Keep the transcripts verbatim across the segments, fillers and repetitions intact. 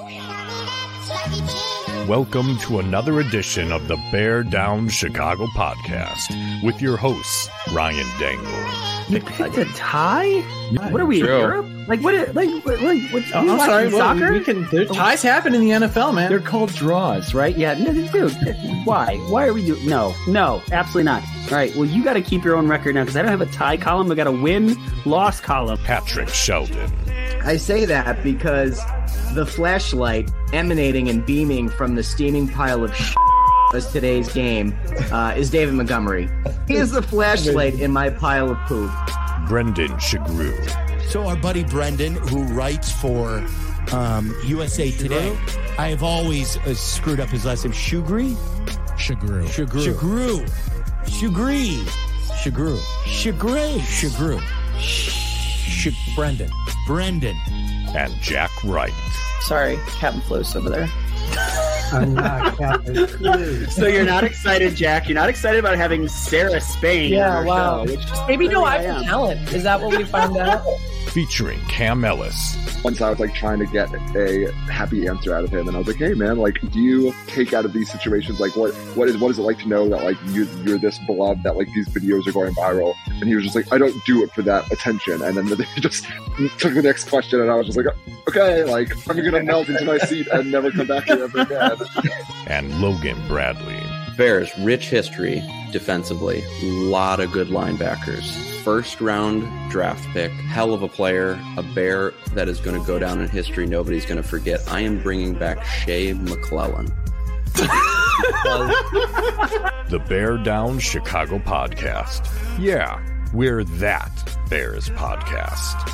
Welcome to another edition of the Bear Down Chicago podcast with your hosts, Ryan Dangle. You picked a tie? What are we True. in Europe? Like what? Like what? Like what? Oh, I'm sorry. Well, soccer? we, we can. There, ties happen in the N F L, man. They're called draws, right? Yeah, no, dude. Why? Why are we doing? No, no, absolutely not. All right. Well, you got to keep your own record now because I don't have a tie column. I got a win-loss column. Patrick Sheldon. I say that because the flashlight emanating and beaming from the steaming pile of shit as today's game uh, is David Montgomery. He is the flashlight in my pile of poop. Brendan Shagru. So our buddy Brendan, who writes for um, U S A Today, I have always uh, screwed up his last name. Shugri? Shagru. Shagru. Shagru. Shugri. Shagru. Shagru. Shagru. Sh- Brendan. Brendan. And Jack Wright. Sorry, Captain Flo's over there. I'm not Captain Clue. So you're not excited, Jack? You're not excited about having Sarah Spain? Yeah, on your wow. show, which is Maybe no, really I I have am. talent. Is that what we found out? Featuring Cam Ellis. Once I was like trying to get a happy answer out of him, and I was like, "Hey, man, like, do you take out of these situations like what what is what is it like to know that like you you're this beloved that like these videos are going viral?" And he was just like, "I don't do it for that attention." And then they just took the next question, and I was just like, "Okay, like I'm gonna melt into my seat and never come back here ever again." And Logan Bradley. Bears, rich history defensively. Lot of good linebackers. First round draft pick. Hell of a player. A Bear that is going to go down in history. Nobody's going to forget. I am bringing back Shea McClellan. The Bear Down Chicago podcast. Yeah, we're that Bears podcast.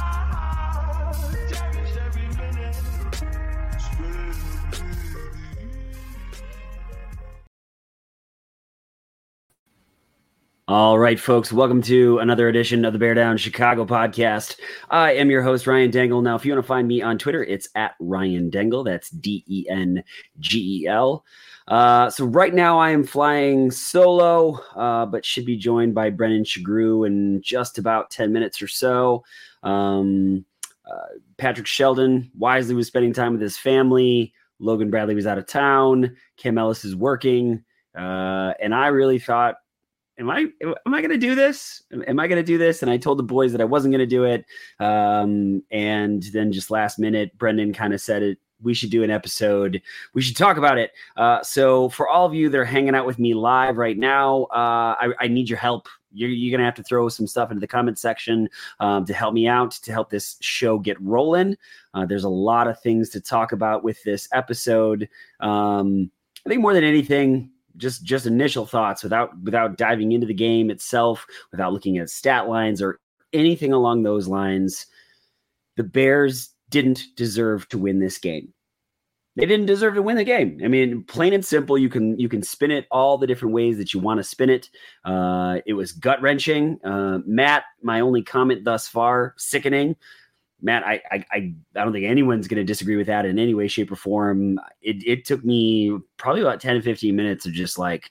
All right, folks, welcome to another edition of the Bear Down Chicago podcast. I am your host, Ryan Dangle. Now, if you want to find me on Twitter, it's at Ryan Dangle. That's D E N G E L. Uh, so right now I am flying solo, uh, but should be joined by Brendan Shagru in just about ten minutes or so. Um, uh, Patrick Sheldon wisely was spending time with his family. Logan Bradley was out of town. Cam Ellis is working. Uh, and I really thought, Am I am I going to do this? Am I going to do this? And I told the boys that I wasn't going to do it. Um, and then just last minute, Brendan kind of said it. We should do an episode. We should talk about it. Uh, so for all of you that are hanging out with me live right now, uh, I, I need your help. You're, you're going to have to throw some stuff into the comment section um, to help me out, to help this show get rolling. Uh, there's a lot of things to talk about with this episode. Um, I think more than anything, Just just initial thoughts without without diving into the game itself, without looking at stat lines or anything along those lines. The Bears didn't deserve to win this game. They didn't deserve to win the game. I mean, plain and simple, you can you can spin it all the different ways that you want to spin it. Uh, it was gut-wrenching. Uh, Matt, my only comment thus far, sickening. Matt, I, I I don't think anyone's going to disagree with that in any way, shape, or form. It it took me probably about ten to fifteen minutes of just like,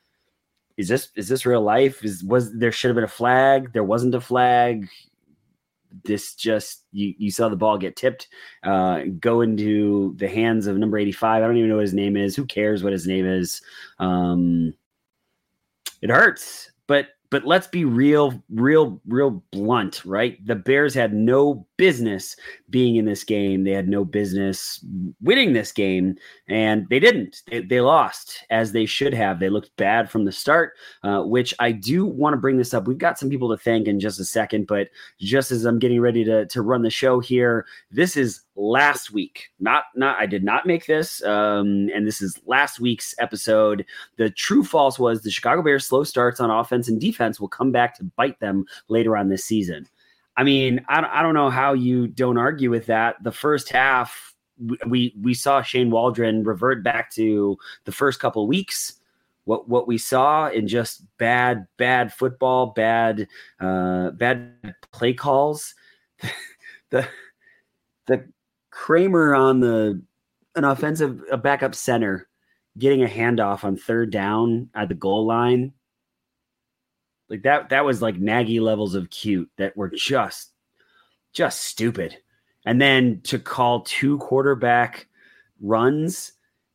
is this is this real life? Is was there should have been a flag? There wasn't a flag. This just you you saw the ball get tipped, uh, go into the hands of number eighty-five. I don't even know what his name is. Who cares what his name is? Um, it hurts, but. But let's be real, real, real blunt, right? The Bears had no business being in this game. They had no business winning this game, and they didn't. They, they lost, as they should have. They looked bad from the start, uh, which I do want to bring this up. We've got some people to thank in just a second, but just as I'm getting ready to, to run the show here, this is last week. Not, not. I did not make this, um, and this is last week's episode. The true false was the Chicago Bears' slow starts on offense and defense will come back to bite them later on this season. I mean, I, I don't know how you don't argue with that. The first half, we we saw Shane Waldron revert back to the first couple of weeks. What what we saw in just bad bad football, bad uh, bad play calls. the the Kramer on the an offensive a backup center getting a handoff on third down at the goal line. Like that, that was like Nagy levels of cute that were just, just stupid. And then to call two quarterback runs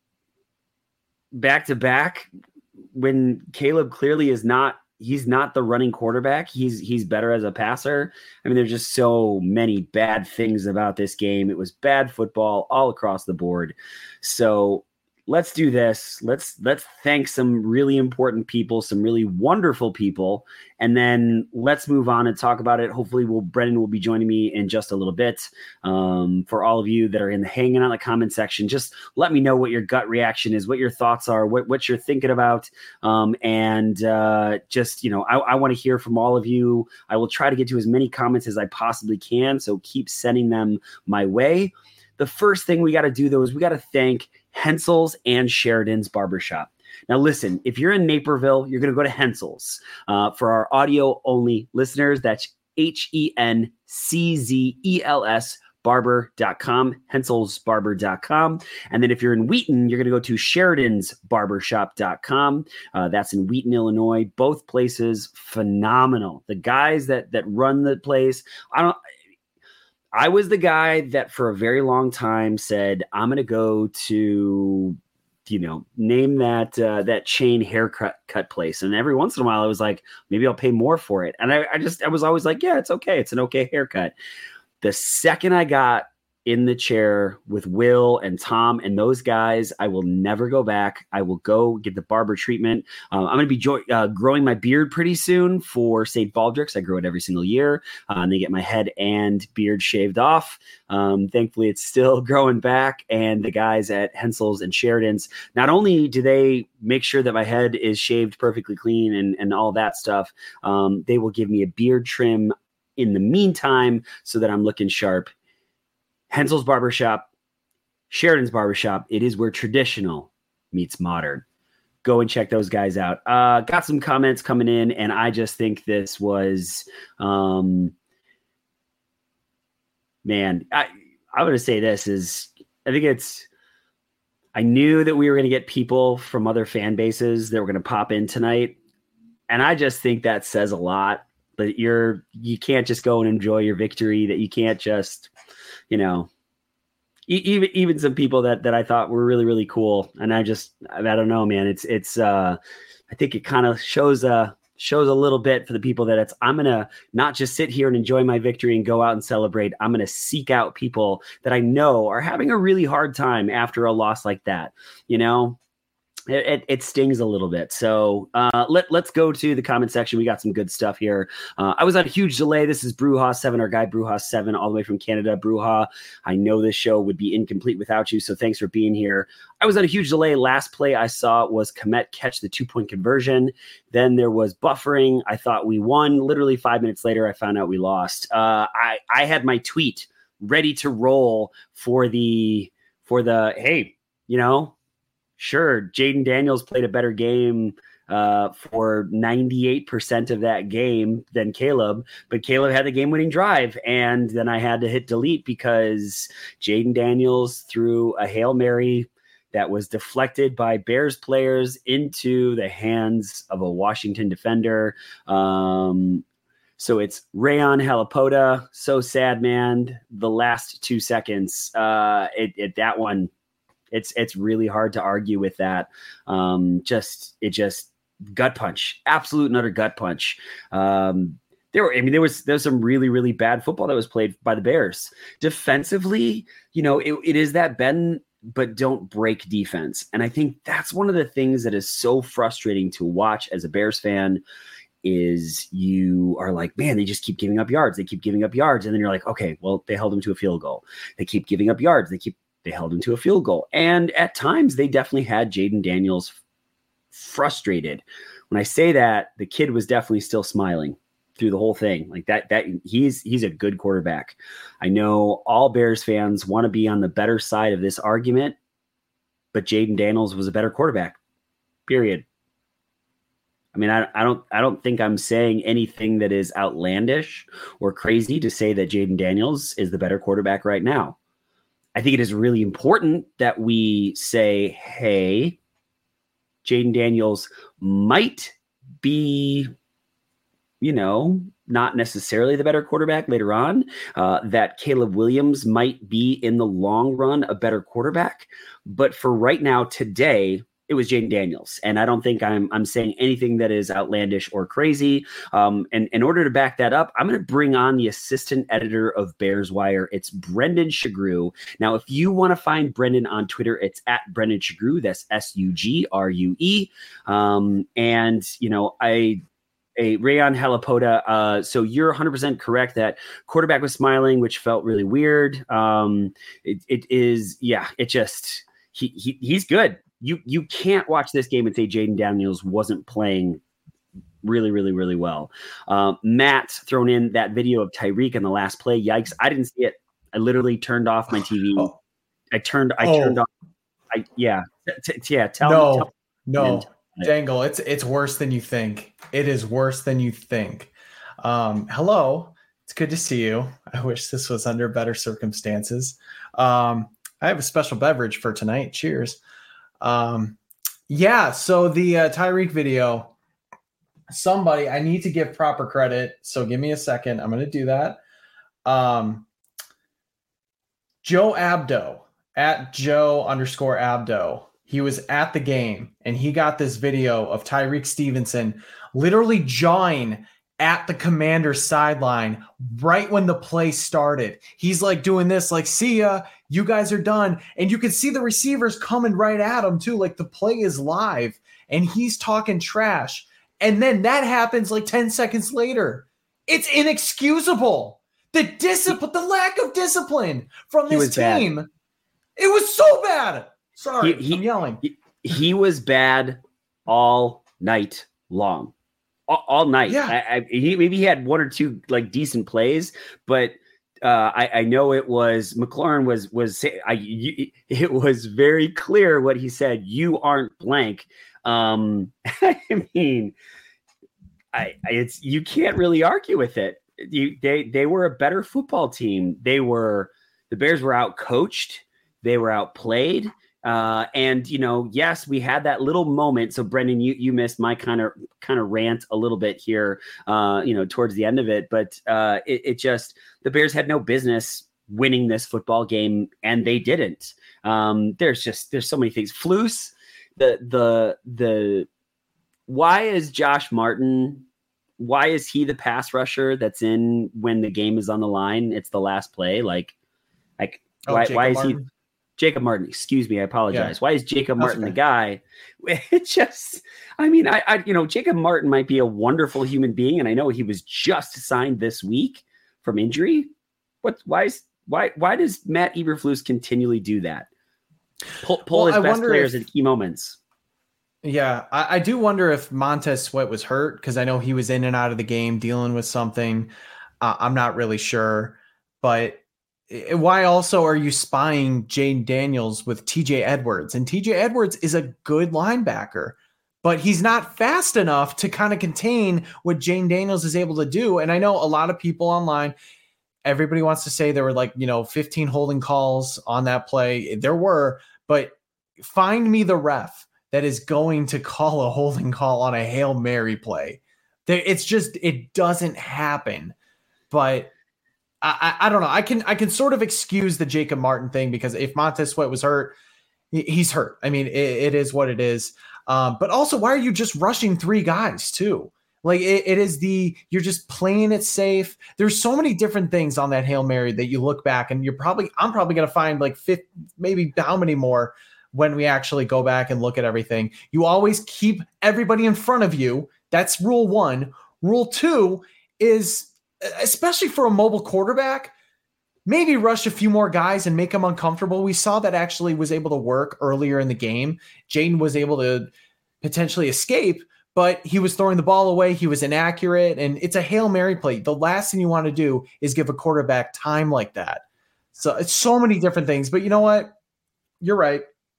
back to back when Caleb clearly is not, he's not the running quarterback. He's, he's better as a passer. I mean, there's just so many bad things about this game. It was bad football all across the board. So let's do this. Let's, let's thank some really important people, some really wonderful people. And then let's move on and talk about it. Hopefully we'll, Brendan will be joining me in just a little bit. Um, for all of you that are in the hanging out in the comment section, just let me know what your gut reaction is, what your thoughts are, what, what you're thinking about. Um, and uh, just, you know, I, I want to hear from all of you. I will try to get to as many comments as I possibly can. So keep sending them my way. The first thing we got to do though, is we got to thank Hensel's and Sheridan's Barbershop. Now, listen, if you're in Naperville, you're going to go to Hensel's. Uh, for our audio-only listeners, that's H E N C Z E L S barber dot com, hensels barber dot com. And then if you're in Wheaton, you're going to go to Sheridan's barbershop dot com. Uh, that's in Wheaton, Illinois. Both places, phenomenal. The guys that that run the place, I don't... I was the guy that for a very long time said, I'm going to go to, you know, name that uh, that chain haircut cut place. And every once in a while I was like, maybe I'll pay more for it. And I, I just, I was always like, yeah, it's okay. It's an okay haircut. The second I got in the chair with Will and Tom and those guys, I will never go back. I will go get the barber treatment. Um, I'm going to be jo- uh, growing my beard pretty soon for Saint Baldrick's. I grow it every single year. Uh, and they get my head and beard shaved off. Um, thankfully, it's still growing back. And the guys at Hensel's and Sheridan's, not only do they make sure that my head is shaved perfectly clean and, and all that stuff, um, they will give me a beard trim in the meantime so that I'm looking sharp. Hensel's Barbershop, Sheridan's Barbershop. It is where traditional meets modern. Go and check those guys out. Uh, got some comments coming in, and I just think this was, um, man, I, I'm going to say this is, I think it's, I knew that we were going to get people from other fan bases that were going to pop in tonight. And I just think that says a lot, that you're, you can't just go and enjoy your victory, that you can't just, you know, even even some people that that I thought were really, really cool. And I just, I don't know, man, it's, it's, uh, I think it kind of shows, uh, shows a little bit for the people that it's, I'm going to not just sit here and enjoy my victory and go out and celebrate. I'm going to seek out people that I know are having a really hard time after a loss like that. You know, It, it, it stings a little bit. So uh, let, let's go to the comment section. We got some good stuff here. Uh, I was on a huge delay. This is Brewha seven, our guy Brewha seven, all the way from Canada. Brewha, I know this show would be incomplete without you, so thanks for being here. I was on a huge delay. Last play I saw was Komet catch the two-point conversion. Then there was buffering. I thought we won. Literally five minutes later, I found out we lost. Uh, I, I had my tweet ready to roll for the, for the hey, you know, sure, Jaden Daniels played a better game uh, for ninety-eight percent of that game than Caleb, but Caleb had the game-winning drive, and then I had to hit delete because Jaden Daniels threw a Hail Mary that was deflected by Bears players into the hands of a Washington defender. Um, so it's Rayon Halapoda. So sad, man. The last two seconds, uh, it, it that one, It's it's really hard to argue with that. Um, just it just gut punch, absolute and utter gut punch. Um, there were, I mean, there was there's some really really bad football that was played by the Bears defensively. You know, it, it is that bend but don't break defense, and I think that's one of the things that is so frustrating to watch as a Bears fan. Is you are like, man, they just keep giving up yards. They keep giving up yards, and then you're like, okay, well, they held them to a field goal. They keep giving up yards. They keep They held him to a field goal. And at times they definitely had Jaden Daniels frustrated. When I say that, the kid was definitely still smiling through the whole thing. Like that, that he's, he's a good quarterback. I know all Bears fans want to be on the better side of this argument, but Jaden Daniels was a better quarterback, period. I mean, I, I don't, I don't think I'm saying anything that is outlandish or crazy to say that Jaden Daniels is the better quarterback right now. I think it is really important that we say, hey, Jaden Daniels might be you know, not necessarily the better quarterback later on, uh, that Caleb Williams might be in the long run a better quarterback. But for right now, today, it was Jayden Daniels. And I don't think I'm I'm saying anything that is outlandish or crazy. Um, and in order to back that up, I'm going to bring on the assistant editor of Bears Wire. It's Brendan Shagru. Now, if you want to find Brendan on Twitter, it's at Brendan Shagru. That's S U G R U E. Um, and, you know, I... A Rayon Halapoda. Uh, so you're one hundred percent correct that quarterback was smiling, which felt really weird. Um, it, it is, yeah, it just, he, he he's good. You, you can't watch this game and say Jayden Daniels wasn't playing really, really, really well. Um, Matt thrown in that video of Tyreek in the last play. Yikes. I didn't see it. I literally turned off my T V. Oh. I turned, I Oh. turned off. I, yeah. T- t- yeah. Tell No, me. Tell no. me. Dangle, it's it's worse than you think. It is worse than you think. Um, hello, it's good to see you. I wish this was under better circumstances. Um, I have a special beverage for tonight. Cheers. Um, yeah, so the uh, Tyreek video, somebody, I need to give proper credit, so give me a second. I'm going to do that. Um, Joe Abdo, at Joe underscore Abdo. He was at the game and he got this video of Tyreek Stevenson literally jawing at the Commander's sideline right when the play started. He's like doing this, like, see ya, you guys are done. And you can see the receivers coming right at him too. Like the play is live and he's talking trash. And then that happens like ten seconds later. It's inexcusable. The discipline, the lack of discipline from He this was bad. team. It was so bad. Sorry, He- he- I'm yelling. He, he was bad all night long, all, all night. Yeah. I, I, he maybe he had one or two like decent plays, but uh, I, I know it was McLaurin was was I. You, it was very clear what he said. You aren't blank. Um, I mean, I, I it's you can't really argue with it. You they they were a better football team. They were the Bears were out coached. They were outplayed. Uh, and, you know, yes, we had that little moment. So, Brendan, you you missed my kind of kind of rant a little bit here, uh, you know, towards the end of it. But uh, it, it just the Bears had no business winning this football game, and they didn't. Um, there's just there's so many things. Flus, the the the why is Josh Martin? Why is he the pass rusher that's in when the game is on the line? It's the last play. Like, like Oh, why Jacob why is Martin. he? Jacob Martin, excuse me, I apologize. Yeah. Why is Jacob That's Martin the okay. guy? It just, I mean, I, I, you know, Jacob Martin might be a wonderful human being, and I know he was just signed this week from injury. What? Why is why why does Matt Eberflus continually do that? Pull, pull Well, his I best wonder players if- at key moments. Yeah, I, I do wonder if Montez Sweat was hurt because I know he was in and out of the game dealing with something. Uh, I'm not really sure, but i- why also are you spying Jayden Daniels with T J Edwards? And T J Edwards is a good linebacker, but he's not fast enough to kind of contain what Jayden Daniels is able to do. And I know a lot of people online, everybody wants to say there were like, you know, fifteen holding calls on that play. There were, but find me the ref that is going to call a holding call on a Hail Mary play. There, it's just, it doesn't happen. But I, I, I don't know. I can I can sort of excuse the Jacob Martin thing because if Montez Sweat was hurt, he- he's hurt. I mean, it, it is what it is. Um, but also, why are you just rushing three guys too? Like it, it is the, you're just playing it safe. There's so many different things on that Hail Mary that you look back and you're probably, I'm probably going to find like fifty, maybe how many more when we actually go back and look at everything. You always keep everybody in front of you. That's rule one. Rule two is, especially for a mobile quarterback, maybe rush a few more guys and make them uncomfortable. We saw that actually was able to work earlier in the game. Jayden was able to potentially escape, but he was throwing the ball away. He was inaccurate, and it's a Hail Mary play. The last thing you want to do is give a quarterback time like that. So it's so many different things, but you know what? You're right.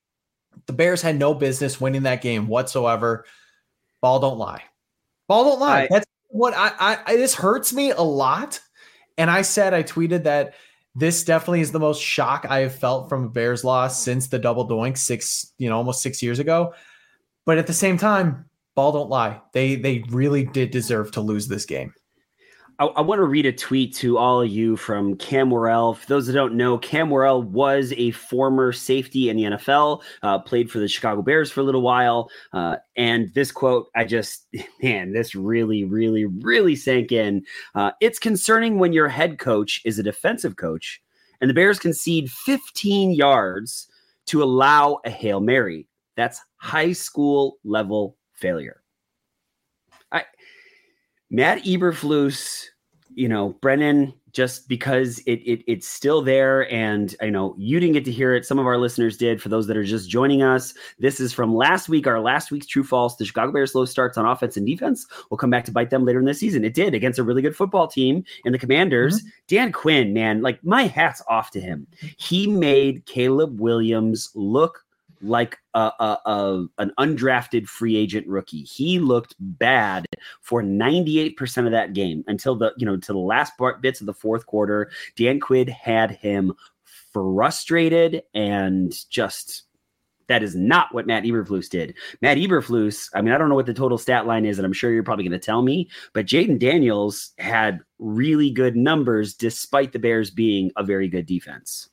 The Bears had no business winning that game whatsoever. Ball don't lie. Ball don't lie. I- That's what I, I, I, this hurts me a lot. And I said, I tweeted that this definitely is the most shock I have felt from a Bears loss since the double doink six, you know, almost six years ago. But at the same time, ball don't lie. They they really did deserve to lose this game. I, I want to read a tweet to all of you from Cam Worrell. For those that don't know, Cam Worrell was a former safety in the N F L, uh, played for the Chicago Bears for a little while. Uh, and this quote, I just, man, this really, really, really sank in. Uh, it's concerning when your head coach is a defensive coach and the Bears concede fifteen yards to allow a Hail Mary. That's high school level failure. I, Matt Eberflus, you know, Brennan, just because it, it it's still there, and I know you didn't get to hear it. Some of our listeners did. For those that are just joining us, this is from last week, our last week's True False. The Chicago Bears slow starts on offense and defense will come back to bite them later in the season. It did against a really good football team in the Commanders. Mm-hmm. Dan Quinn, man, like my hat's off to him. He made Caleb Williams look like a, a, a an undrafted free agent rookie. He looked bad for ninety-eight percent of that game until the, you know, to the last part, bits of the fourth quarter. Dan Quinn had him frustrated, and just, that is not what Matt Eberflus did. Matt Eberflus, I mean, I don't know what the total stat line is, and I'm sure you're probably going to tell me, but Jaden Daniels had really good numbers despite the Bears being a very good defense.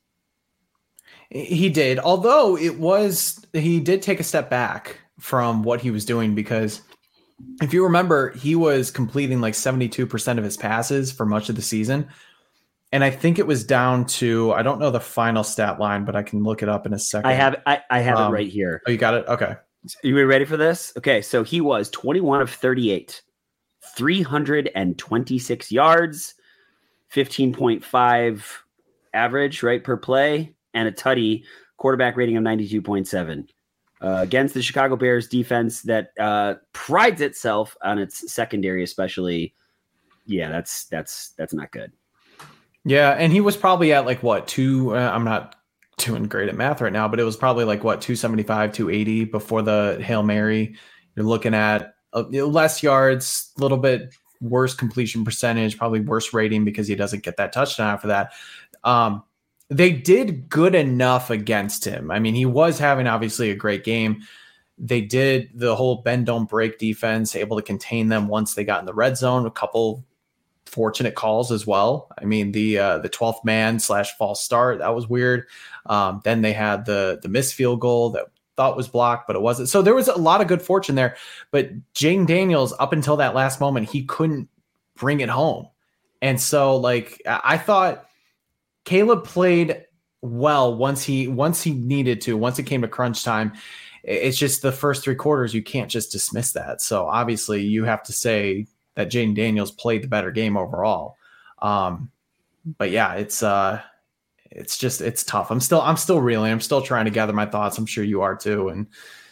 He did, although it was, he did take a step back from what he was doing, because if you remember, he was completing like seventy-two percent of his passes for much of the season. And I think it was down to, I don't know the final stat line, but I can look it up in a second. I have, I, I have um, it right here. Oh, you got it? Okay. You ready for this? Okay. So he was twenty-one of thirty-eight, three hundred twenty-six yards, fifteen point five average, right, per play, and a tutty, quarterback rating of ninety-two point seven uh, against the Chicago Bears defense that uh, prides itself on its secondary, especially. Yeah, that's that's that's not good. Yeah, and he was probably at like what two? Uh, I'm not doing great at math right now, but it was probably like what two seventy-five, two eighty before the Hail Mary. You're looking at uh, less yards, a little bit worse completion percentage, probably worse rating because he doesn't get that touchdown after that. Um, They did good enough against him. I mean, he was having obviously a great game. They did the whole bend, don't break defense, able to contain them once they got in the red zone. A couple fortunate calls as well. I mean, the uh, the twelfth man slash false start, that was weird. Um, then they had the the missed field goal that thought was blocked, but it wasn't. So there was a lot of good fortune there. But Jaden Daniels, up until that last moment, he couldn't bring it home. And so, like, I thought Caleb played well once he once he needed to, once it came to crunch time. It's just the first three quarters, you can't just dismiss that. So obviously you have to say that Jaden Daniels played the better game overall. Um, but yeah, it's uh, it's just it's tough. I'm still I'm still reeling. I'm still trying to gather my thoughts. I'm sure you are too. And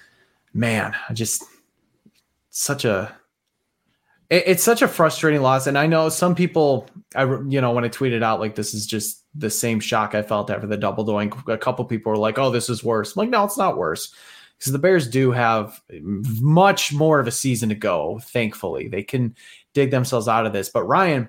man, I just such a it, it's such a frustrating loss. And I know some people, I you know when I tweeted out like this is just the same shock I felt after the double doink. A couple people were like, "Oh, this is worse." I'm like, no, it's not worse, because the Bears do have much more of a season to go. Thankfully, they can dig themselves out of this. But Ryan,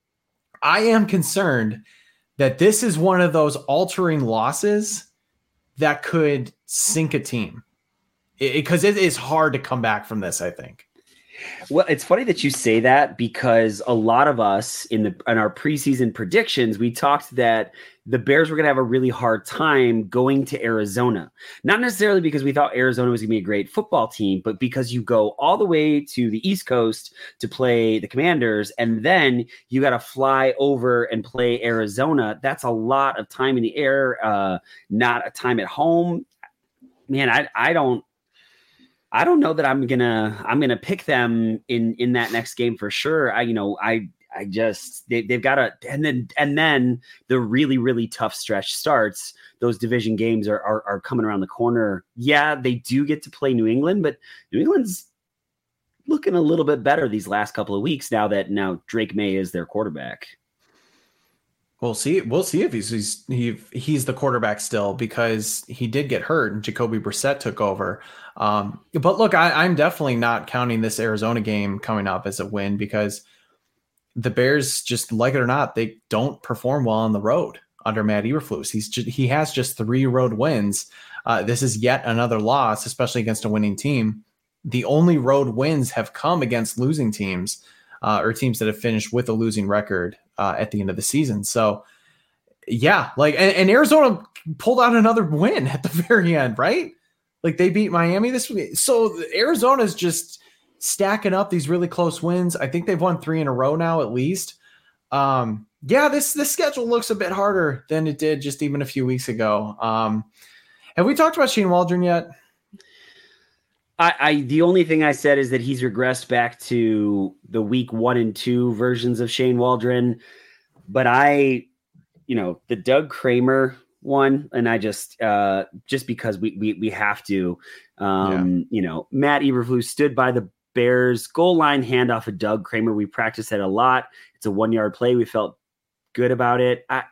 I am concerned that this is one of those altering losses that could sink a team, because it, it is hard to come back from this, I think. Well, it's funny that you say that, because a lot of us in the in our preseason predictions, we talked that the Bears were going to have a really hard time going to Arizona. Not necessarily because we thought Arizona was going to be a great football team, but because you go all the way to the East Coast to play the Commanders, and then you got to fly over and play Arizona. That's a lot of time in the air, uh, not a time at home. Man, I I don't. I don't know that I'm gonna I'm gonna pick them in in that next game for sure. I you know I I just they, they've got to and then and then the really really tough stretch starts. Those division games are, are are coming around the corner. Yeah, they do get to play New England, but New England's looking a little bit better these last couple of weeks now that now Drake May is their quarterback. We'll see. We'll see if he's he's he, he's the quarterback still, because he did get hurt and Jacoby Brissett took over. Um, but look, I, I'm definitely not counting this Arizona game coming up as a win, because the Bears, just like it or not, they don't perform well on the road under Matt Eberflus. He's just, he has just three road wins. Uh, this is yet another loss, especially against a winning team. the only road wins have come against losing teams uh, or teams that have finished with a losing record uh, at the end of the season. So, yeah, like, and, and Arizona pulled out another win at the very end, right? Like they beat Miami this week. So Arizona's just stacking up these really close wins. I think they've won three in a row now, at least. Um, yeah, this, this schedule looks a bit harder than it did just even a few weeks ago. Um, have we talked about Shane Waldron yet? I, I the only thing I said is that he's regressed back to the week one and two versions of Shane Waldron. But I, you know, the Doug Kramer one, and I just uh, just because we we we have to, um, yeah. you know, Matt Eberflus stood by the Bears goal line handoff of Doug Kramer. We practiced it a lot. It's a one yard play. We felt good about it. I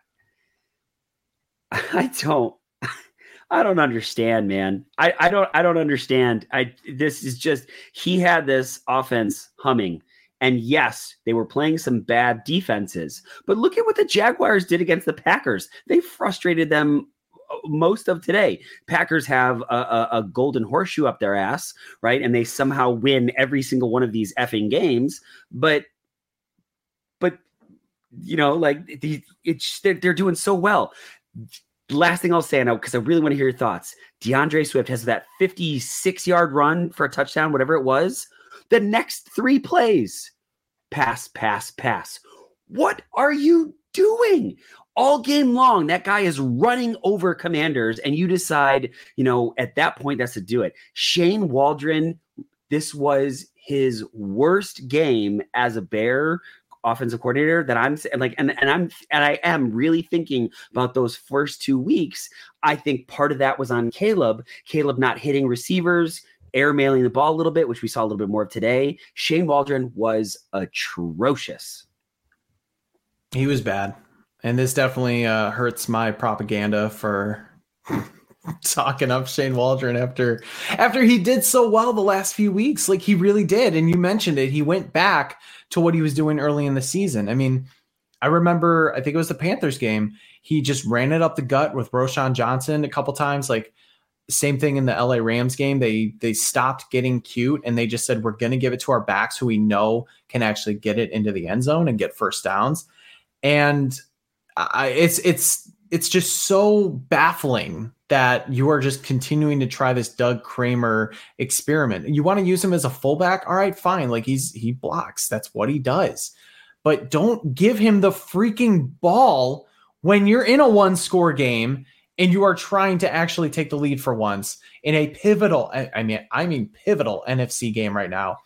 I don't. I don't understand, man. I, I don't I don't understand. I this is just he had this offense humming. And yes, they were playing some bad defenses. But look at what the Jaguars did against the Packers. They frustrated them most of today. Packers have a, a, a golden horseshoe up their ass, right? And they somehow win every single one of these effing games. But but you know, like the it's they're, they're doing so well. Last thing I'll say now, because I really want to hear your thoughts. DeAndre Swift has that fifty-six yard run for a touchdown, whatever it was. The next three plays, pass, pass, pass. What are you doing? All game long, that guy is running over Commanders, and you decide, you know, at that point, that's to do it. Shane Waldron, this was his worst game as a Bear offensive coordinator that I'm like, and, and I'm, and I am really thinking about those first two weeks. I think part of that was on Caleb, Caleb not hitting receivers, air mailing the ball a little bit, which we saw a little bit more of today. Shane Waldron was atrocious. He was bad. And this definitely uh, hurts my propaganda for talking up Shane Waldron after, after he did so well the last few weeks. Like he really did. And you mentioned it. He went back to what he was doing early in the season. I mean, I remember, I think it was the Panthers game. He just ran it up the gut with Roschon Johnson a couple times. Like same thing in the L A Rams game. They, they stopped getting cute and they just said, we're going to give it to our backs who we know can actually get it into the end zone and get first downs. And I, it's, it's, it's just so baffling that you are just continuing to try this Doug Kramer experiment. You want to use him as a fullback? All right, fine. Like he's, he blocks. That's what he does. But don't give him the freaking ball when you're in a one score game and you are trying to actually take the lead for once in a pivotal, I mean, I mean, pivotal N F C game right now.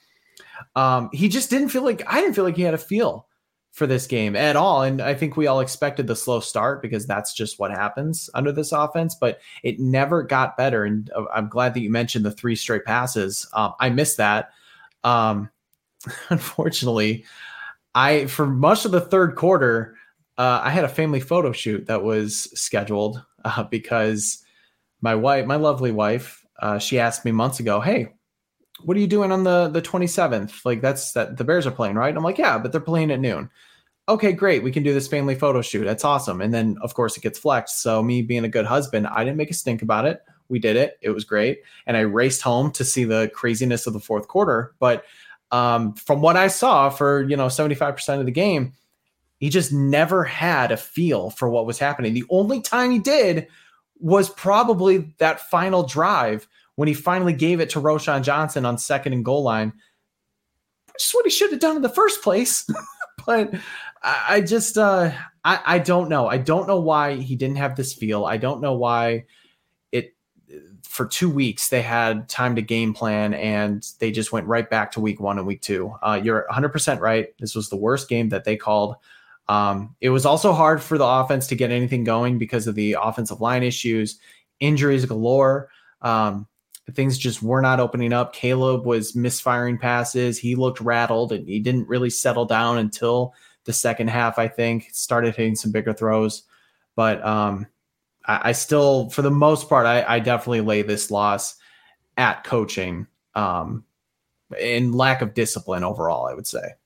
Um, he just didn't feel like, I didn't feel like he had a feel for this game at all. And I think we all expected the slow start because that's just what happens under this offense, but it never got better. And I'm glad that you mentioned the three straight passes. Um, I missed that. Um, unfortunately, I, for much of the third quarter, uh, I had a family photo shoot that was scheduled uh, because my wife, my lovely wife, uh, she asked me months ago, hey, what are you doing on the, the twenty-seventh? Like that's that the Bears are playing, right? I'm like, yeah, but they're playing at noon. Okay, great. We can do this family photo shoot. That's awesome. And then of course it gets flexed. So me being a good husband, I didn't make a stink about it. We did it. It was great. And I raced home to see the craziness of the fourth quarter. But um, from what I saw for, you know, seventy-five percent of the game, he just never had a feel for what was happening. The only time he did was probably that final drive when he finally gave it to Roschon Johnson on second and goal line, which is what he should have done in the first place. But I, I just, uh, I, I don't know. I don't know why he didn't have this feel. I don't know why it, for two weeks, they had time to game plan and they just went right back to week one and week two. Uh, you're one hundred percent right. This was the worst game that they called. Um, it was also hard for the offense to get anything going because of the offensive line issues, injuries galore. Um, Things just were not opening up. Caleb was misfiring passes. He looked rattled and he didn't really settle down until the second half, I think. Started hitting some bigger throws. But um, I, I still, for the most part, I, I definitely lay this loss at coaching um, and lack of discipline overall, I would say.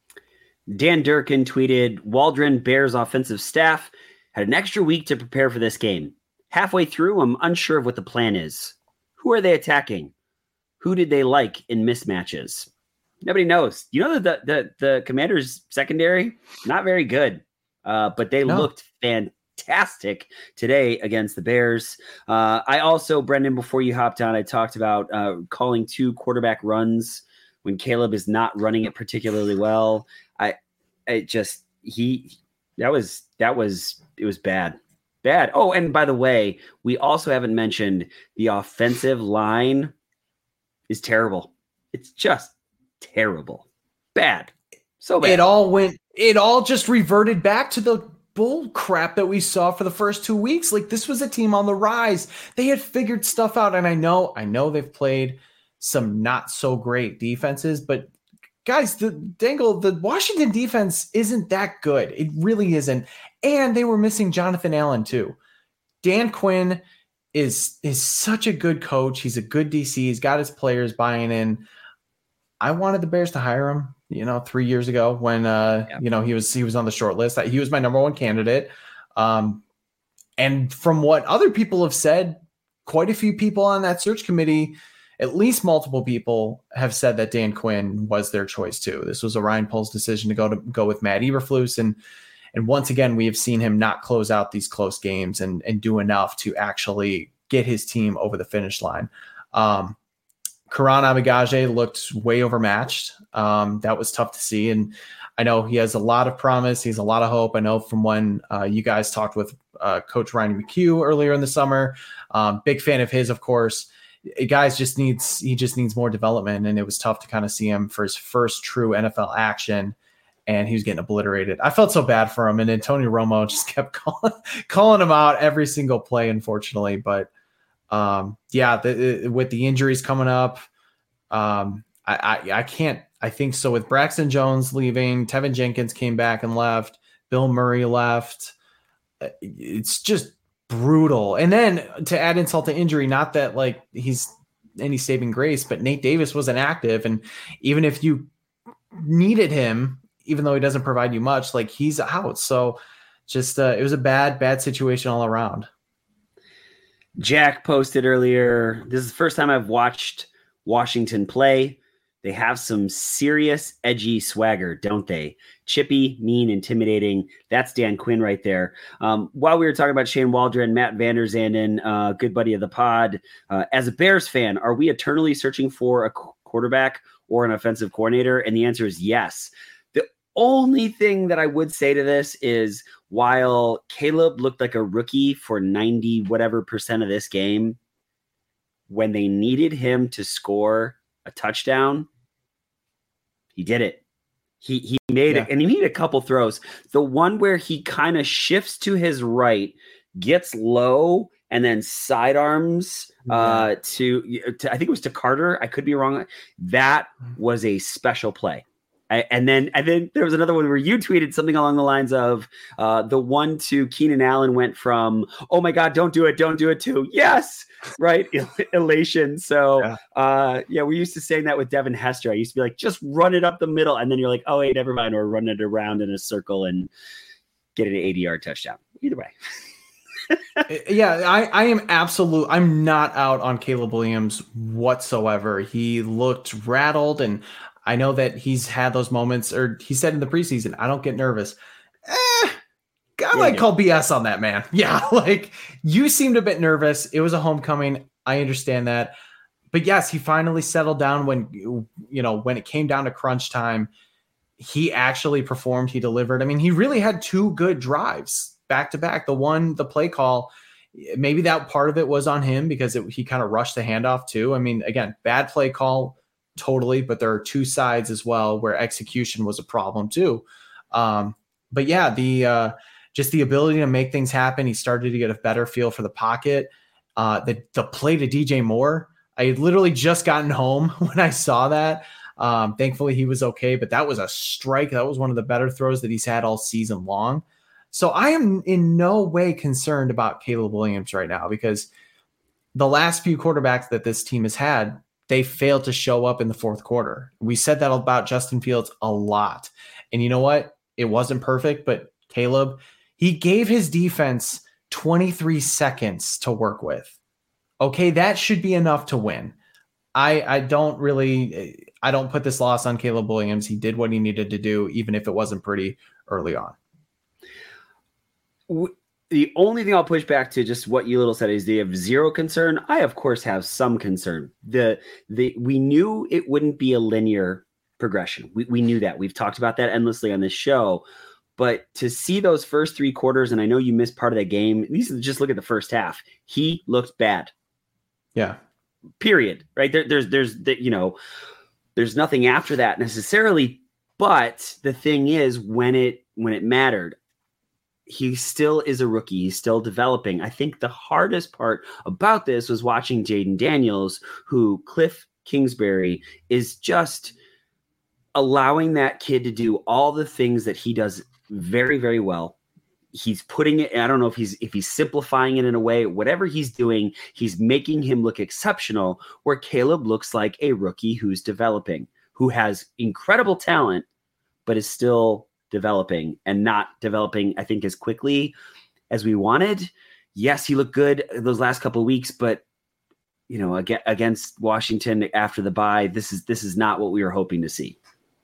Dan Durkin tweeted, Waldron Bears offensive staff had an extra week to prepare for this game. Halfway through, I'm unsure of what the plan is. Who are they attacking? who did they like in mismatches? Nobody knows. You know that the, the the Commanders secondary not very good, uh, but they no. looked fantastic today against the Bears. Uh, I also, Brendan, before you hopped on, I talked about uh, calling two quarterback runs when Caleb is not running it particularly well. I, I just he that was that was it was bad, bad. Oh, and by the way, we also haven't mentioned the offensive line is terrible. It's just terrible, bad, so bad. It all went. It all just reverted back to the bull crap that we saw for the first two weeks. Like, this was a team on the rise. They had figured stuff out, and I know, I know they've played some not so great defenses, but guys, the Dangle, the Washington defense isn't that good. It really isn't. And they were missing Jonathan Allen too. Dan Quinn is, is such a good coach. He's a good D C. He's got his players buying in. I wanted the Bears to hire him, you know, three years ago when, uh, yeah. you know, he was, he was on the short list. He was my number one candidate. Um, and from what other people have said, quite a few people on that search committee, at least multiple people, have said that Dan Quinn was their choice too. This was a Ryan Poles decision to go to go with Matt Eberflus. And, and once again, we have seen him not close out these close games and, and do enough to actually get his team over the finish line. Um, Karan Abigage looked way overmatched. Um, that was tough to see. And I know he has a lot of promise. He has a lot of hope. I know from when uh, you guys talked with uh, Coach Ryan McHugh earlier in the summer, um, big fan of his, of course. Guys just needs, he just needs more development. And it was tough to kind of see him for his first true N F L action. And he was getting obliterated. I felt so bad for him. And Antonio Romo just kept calling, calling him out every single play, unfortunately. But um, yeah, the, with the injuries coming up, um, I, I, I can't, I think so with Braxton Jones leaving, Tevin Jenkins came back and left, Bill Murray left. It's just brutal. And then to add insult to injury, not that like he's any saving grace, but Nate Davis wasn't active. And even if you needed him, even though he doesn't provide you much, like he's out. So just, uh, it was a bad, bad situation all around. Jack posted earlier, this is the first time I've watched Washington play. They have some serious edgy swagger, don't they? Chippy, mean, intimidating. That's Dan Quinn right there. Um, while we were talking about Shane Waldron, Matt Vander Zanden, uh, good buddy of the pod, uh, as a Bears fan, are we eternally searching for a qu- quarterback or an offensive coordinator? And the answer is yes. The only thing that I would say to this is while Caleb looked like a rookie for ninety whatever percent of this game, when they needed him to score a touchdown, he did it. He he made yeah. it, and he made a couple throws. The one where he kind of shifts to his right, gets low, and then sidearms uh, to, to I think it was to Carter. I could be wrong. That was a special play. I, and then and then there was another one where you tweeted something along the lines of uh, the one to Keenan Allen went from, oh my God, don't do it, don't do it, to yes, right? Elation. So yeah. Uh, yeah, we used to saying that with Devin Hester. I used to be like, just run it up the middle. And then you're like, oh, wait, never mind. Or run it around in a circle and get an eighty yard touchdown. Either way. yeah, I, I am absolute. I'm not out on Caleb Williams whatsoever. He looked rattled, and I know that he's had those moments, or he said in the preseason, I don't get nervous. Eh, I yeah, might yeah. call B S on that, man. Yeah, like you seemed a bit nervous. It was a homecoming. I understand that. But yes, he finally settled down when, you know, when it came down to crunch time, he actually performed. He delivered. I mean, he really had two good drives back to back. The one, the play call, maybe that part of it was on him because it, he kind of rushed the handoff too. I mean, again, bad play call. Totally, but there are two sides as well where execution was a problem too. Um, but yeah, the uh, just the ability to make things happen. He started to get a better feel for the pocket. Uh, the the play to D J Moore, I had literally just gotten home when I saw that. Um, thankfully, he was okay, but that was a strike. That was one of the better throws that he's had all season long. So I am in no way concerned about Caleb Williams right now because the last few quarterbacks that this team has had, they failed to show up in the fourth quarter. We said that about Justin Fields a lot. And you know what? It wasn't perfect, but Caleb, he gave his defense twenty-three seconds to work with. Okay, that should be enough to win. I I don't really I don't put this loss on Caleb Williams. He did what he needed to do, even if it wasn't pretty early on. The only thing I'll push back to just what you little said is, do you have zero concern? I, of course, have some concern. The the we knew it wouldn't be a linear progression. We we knew that. We've talked about that endlessly on this show. But to see those first three quarters, and I know you missed part of that game, these just look at the first half. He looked bad. Yeah. Period. Right there, there's there's you know there's nothing after that necessarily. But the thing is, when it when it mattered, he still is a rookie. He's still developing. I think the hardest part about this was watching Jaden Daniels, who Cliff Kingsbury is just allowing that kid to do all the things that he does very, very well. He's putting it, I don't know if he's if he's simplifying it in a way, whatever he's doing, he's making him look exceptional, where Caleb looks like a rookie who's developing, who has incredible talent, but is still developing and not developing, I think, as quickly as we wanted. Yes, he looked good those last couple of weeks, but you know, against Washington after the bye, this is this is not what we were hoping to see.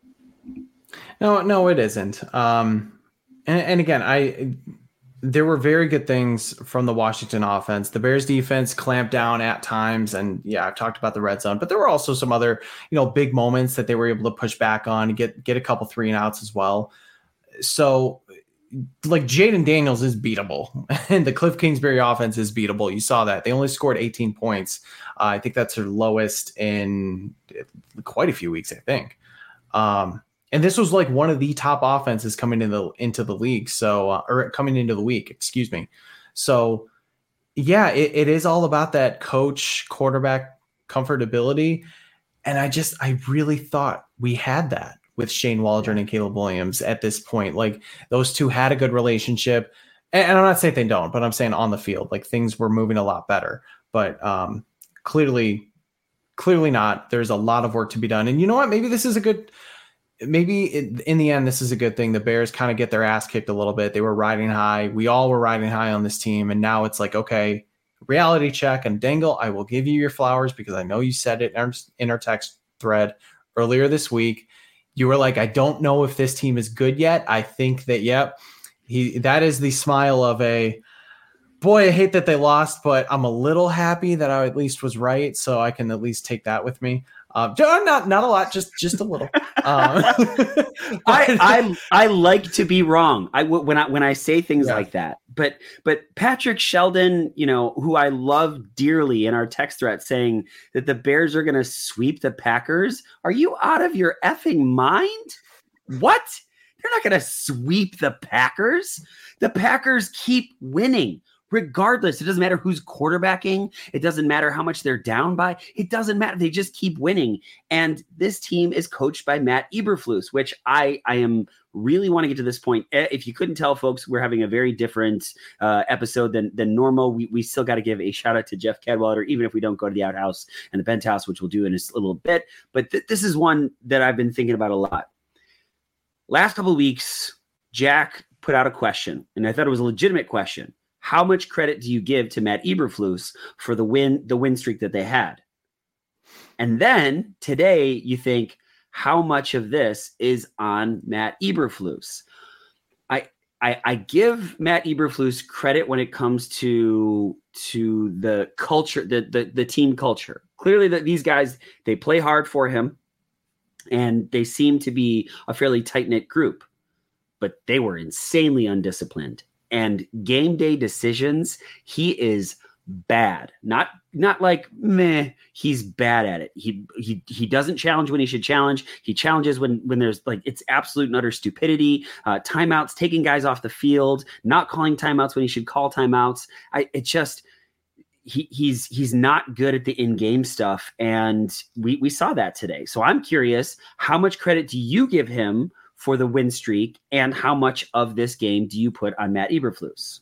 No, no, it isn't. Um, and, and again, I there were very good things from the Washington offense. The Bears defense clamped down at times, and yeah, I've talked about the red zone, but there were also some other, you know, big moments that they were able to push back on and get get a couple three and outs as well. So, like, Jaden Daniels is beatable, and the Cliff Kingsbury offense is beatable. You saw that. They only scored eighteen points. Uh, I think that's their lowest in quite a few weeks, I think. Um, and this was like one of the top offenses coming into the, into the league. So, uh, or coming into the week, excuse me. So, yeah, it, it is all about that coach quarterback comfortability. And I just, I really thought we had that with Shane Waldron and Caleb Williams at this point. Like, those two had a good relationship, and, and I'm not saying they don't, but I'm saying on the field, like, things were moving a lot better, but um, clearly, clearly not. There's a lot of work to be done. And you know what? Maybe this is a good, maybe in, in the end, this is a good thing. The Bears kind of get their ass kicked a little bit. They were riding high. We all were riding high on this team. And now it's like, okay, reality check. And Dangle, I will give you your flowers because I know you said it in our, in our text thread earlier this week. You were like, I don't know if this team is good yet. I think that, yep, he that is the smile of a, boy, I hate that they lost, but I'm a little happy that I at least was right, so I can at least take that with me. Um, not not a lot, just just a little. Um, I, I I like to be wrong. I when I when I say things yeah. like that. But but Patrick Sheldon, you know, who I love dearly in our text thread, saying that the Bears are going to sweep the Packers. Are you out of your effing mind? What? They're not going to sweep the Packers. The Packers keep winning. Regardless, it doesn't matter who's quarterbacking. It doesn't matter how much they're down by. It doesn't matter. They just keep winning. And this team is coached by Matt Eberflus, which I, I am really want to get to this point. If you couldn't tell, folks, we're having a very different uh, episode than, than normal. We, we still got to give a shout out to Jeff Cadwallader, even if we don't go to the outhouse and the penthouse, which we'll do in a little bit. But th- this is one that I've been thinking about a lot. Last couple of weeks, Jack put out a question, and I thought it was a legitimate question. How much credit do you give to Matt Eberflus for the win, the win streak that they had? And then today you think, how much of this is on Matt Eberflus? I, I, I give Matt Eberflus credit when it comes to, to the culture, the, the, the team culture. Clearly that these guys, they play hard for him and they seem to be a fairly tight-knit group, but they were insanely undisciplined. And game day decisions, he is bad. Not not like meh. He's bad at it. He he he doesn't challenge when he should challenge. He challenges when when there's like it's absolute and utter stupidity. Uh, timeouts, taking guys off the field, not calling timeouts when he should call timeouts. I it just he he's he's not good at the in-game stuff, and we we saw that today. So I'm curious, how much credit do you give him for the win streak, and how much of this game do you put on Matt Eberflus?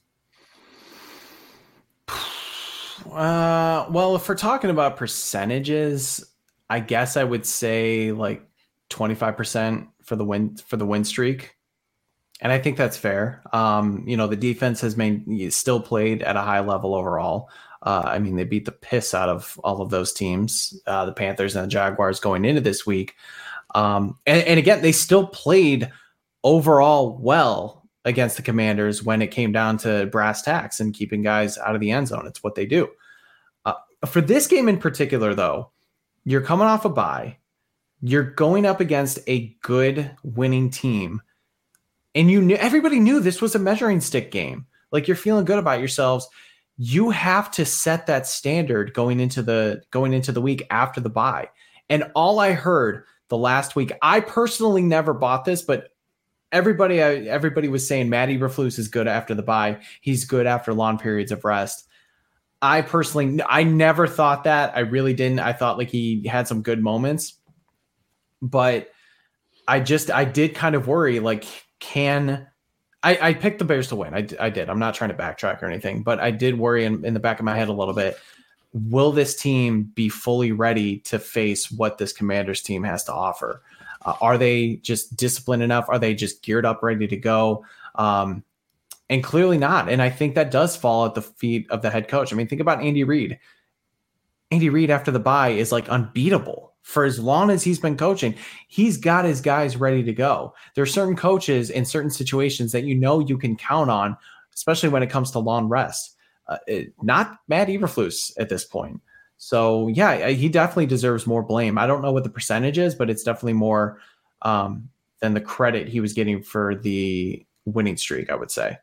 Uh, well, if we're talking about percentages, I guess I would say like twenty-five percent for the win for the win streak. And I think that's fair. Um, you know, the defense has made still played at a high level overall. Uh, I mean, they beat the piss out of all of those teams, uh, the Panthers and the Jaguars going into this week. Um, and, and again, they still played overall well against the Commanders when it came down to brass tacks and keeping guys out of the end zone. It's what they do. Uh, for this game in particular, though, you're coming off a bye. You're going up against a good winning team. And you knew everybody knew this was a measuring stick game. Like, you're feeling good about yourselves. You have to set that standard going into the going into the week after the bye. And all I heard the last week, I personally never bought this, but everybody everybody was saying Matt Eberflus is good after the bye. He's good after long periods of rest. I personally, I never thought that. I really didn't. I thought like he had some good moments, but I just, I did kind of worry, like, can I, I picked the Bears to win. I, I did. I'm not trying to backtrack or anything, but I did worry in, in the back of my head a little bit. Will this team be fully ready to face what this Commanders team has to offer? Uh, are they just disciplined enough? Are they just geared up, ready to go? Um, and clearly not. And I think that does fall at the feet of the head coach. I mean, think about Andy Reid. Andy Reid after the bye is like unbeatable. For as long as he's been coaching, he's got his guys ready to go. There are certain coaches in certain situations that you know you can count on, especially when it comes to long rest. Uh, it, not Matt Eberflus at this point. So, yeah, he definitely deserves more blame. I don't know what the percentage is, but it's definitely more um, than the credit he was getting for the winning streak, I would say.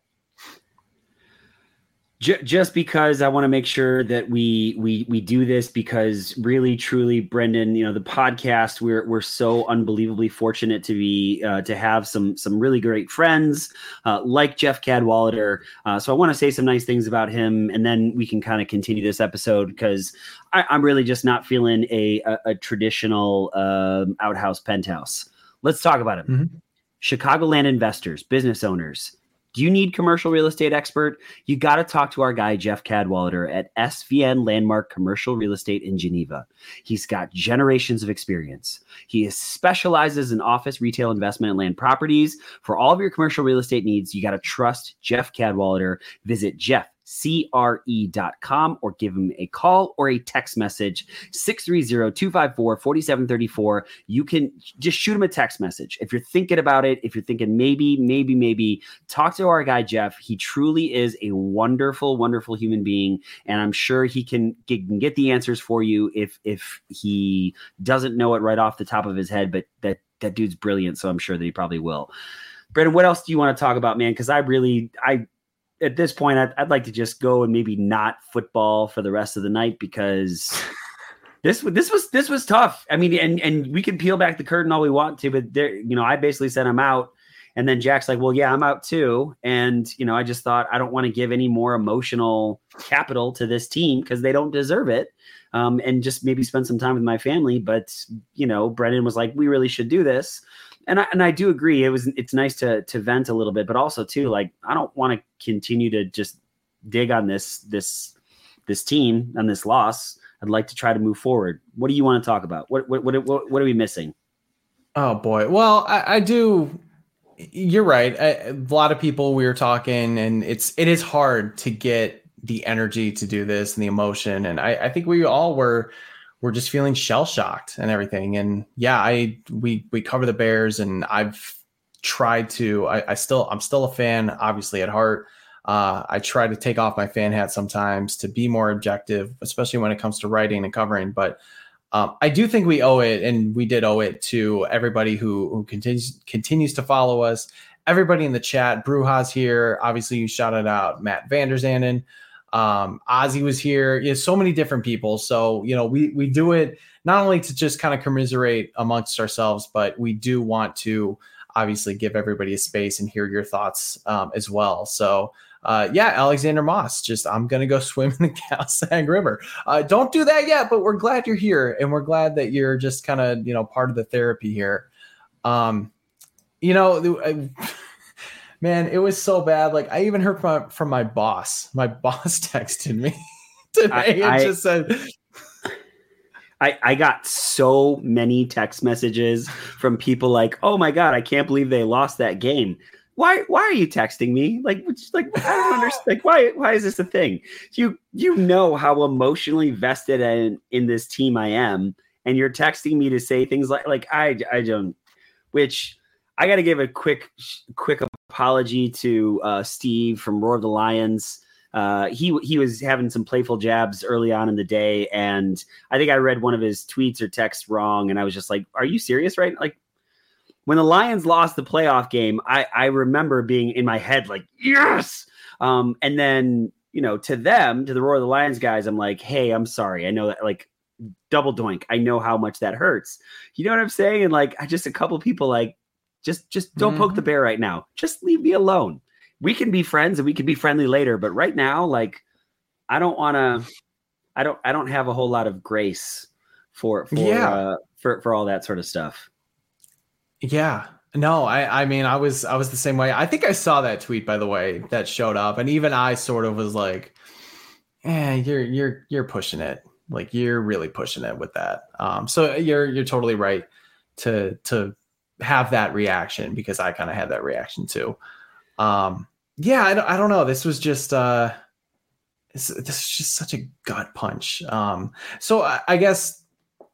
Just because I want to make sure that we we we do this, because really, truly, Brendan, you know, the podcast, we're we're so unbelievably fortunate to be uh, to have some some really great friends uh, like Jeff Cadwallader. Uh, so I want to say some nice things about him, and then we can kind of continue this episode, because I'm really just not feeling a a, a traditional um, outhouse penthouse. Let's talk about him. Mm-hmm. Chicagoland investors, business owners. Do you need commercial real estate expert? You got to talk to our guy, Jeff Cadwallader at S V N Landmark Commercial Real Estate in Geneva. He's got generations of experience. He is, specializes in office, retail, investment, and land properties. For all of your commercial real estate needs, you got to trust Jeff Cadwallader. Visit Jeff C R E dot com or give him a call or a text message, six three zero, two five four, four seven three four. You can just shoot him a text message. If you're thinking about it, if you're thinking maybe, maybe, maybe, talk to our guy, Jeff. He truly is a wonderful, wonderful human being. And I'm sure he can get, can get the answers for you if, if he doesn't know it right off the top of his head, but that, that dude's brilliant. So I'm sure that he probably will. Brendan, what else do you want to talk about, man? Because I really, I, at this point, I'd, I'd like to just go and maybe not football for the rest of the night, because this this was this was tough. I mean, and and we can peel back the curtain all we want to, but there, you know, I basically said I'm out, and then Jack's like, well, yeah, I'm out too, and you know, I just thought I don't want to give any more emotional capital to this team because they don't deserve it, um, and just maybe spend some time with my family. But you know, Brendan was like, we really should do this. And I, and I do agree. It was, it's nice to, to vent a little bit, but also too, like, I don't want to continue to just dig on this, this, this team and this loss. I'd like to try to move forward. What do you want to talk about? What, what, what, what, what are we missing? Oh boy. Well, I, I do. You're right. I, a lot of people we were talking, and it's, it is hard to get the energy to do this and the emotion. And I, I think we all were, we're just feeling shell shocked and everything. And yeah, I, we, we cover the Bears, and I've tried to, I, I still, I'm still a fan, obviously at heart. Uh, I try to take off my fan hat sometimes to be more objective, especially when it comes to writing and covering. But um, I do think we owe it, and we did owe it to everybody who, who continues, continues to follow us. Everybody in the chat, Brujas here. Obviously you shouted out Matt Vanderzanden. Um, Ozzy was here. Yeah, so many different people. So, you know, we, we do it not only to just kind of commiserate amongst ourselves, but we do want to obviously give everybody a space and hear your thoughts um, as well. So, uh, yeah, Alexander Moss, just, I'm going to go swim in the Calsag River. Uh, don't do that yet, but we're glad you're here, and we're glad that you're just kind of, you know, part of the therapy here. Um, you know, I, man, it was so bad. Like, I even heard from, from my boss. My boss texted me today I, and I, just said, I, I got so many text messages from people like, oh my God, I can't believe they lost that game. why why are you texting me? Like, which, like I don't understand. Like, why why is this a thing? You you know how emotionally vested in in this team I am, and you're texting me to say things like like I I don't. Which I got to give a quick quick apology to uh, Steve from Roar of the Lions. Uh, he he was having some playful jabs early on in the day, and I think I read one of his tweets or texts wrong, and I was just like, "Are you serious, right?" Like, when the Lions lost the playoff game, I I remember being in my head like, "Yes!" Um, and then you know, to them, to the Roar of the Lions guys, I'm like, "Hey, I'm sorry. I know that like double doink. I know how much that hurts." You know what I'm saying? And like, I just a couple people like, just just don't mm-hmm. poke the bear right now. Just leave me alone. We can be friends and we can be friendly later, but right now, like, I don't want to. I don't. I don't have a whole lot of grace for for yeah. uh, for for all that sort of stuff. Yeah. No, I. I mean, I was. I was the same way. I think I saw that tweet, by the way, that showed up, and even I sort of was like, "Eh, you're you're you're pushing it. Like, you're really pushing it with that." Um. So you're you're totally right to to have that reaction, because I kind of had that reaction too. Um. Yeah, I don't, I don't know. This was just uh, this, this is just such a gut punch. Um, so I, I guess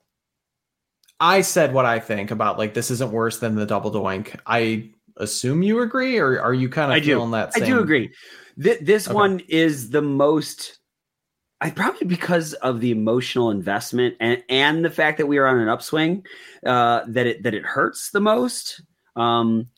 I said what I think about, like, this isn't worse than the double doink. I assume you agree, or are you kind of I feeling do. that same? I do agree. Th- this okay. one is the most, I probably because of the emotional investment and, and the fact that we are on an upswing, uh, that it that it hurts the most. Um,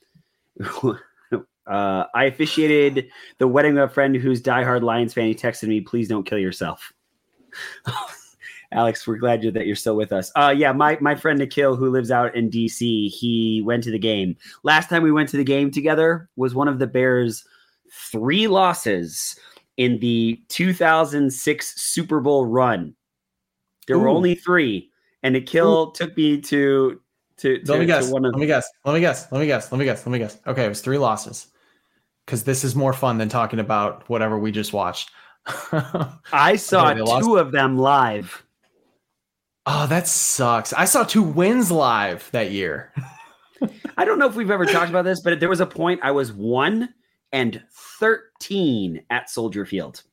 Uh, I officiated the wedding of a friend who's diehard Lions fan. He texted me, "Please don't kill yourself." Alex, we're glad you're, that you're still with us. Uh, yeah, my my friend Nikhil, who lives out in D C, he went to the game. Last time we went to the game together was one of the Bears' three losses in the two thousand six Super Bowl run. There Ooh. were only three, and Nikhil Ooh. took me to to, to, let me guess. to one of let me guess. Let me guess. Let me guess. Let me guess. Let me guess. Okay, it was three losses. Because this is more fun than talking about whatever we just watched. I saw okay, two of them live. Oh, that sucks. I saw two wins live that year. I don't know if we've ever talked about this, but there was a point I was one and thirteen at Soldier Field.